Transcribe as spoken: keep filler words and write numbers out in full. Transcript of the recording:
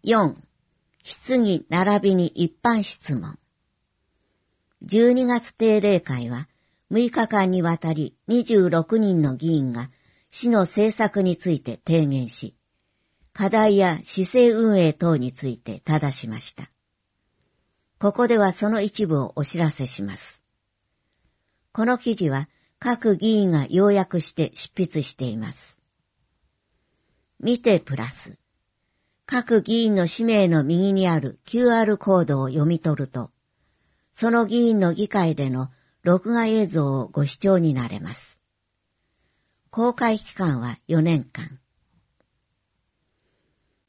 よん、質疑並びに一般質問。じゅうにがつ定例会はむいかかんにわたりにじゅうろくにんの議員が市の政策について提言し、課題や市政運営等について正しました。ここではその一部をお知らせします。この記事は各議員が要約して執筆しています。見てプラス。各議員の氏名の右にある キューアール コードを読み取ると、その議員の議会での録画映像をご視聴になれます。公開期間はよねんかん。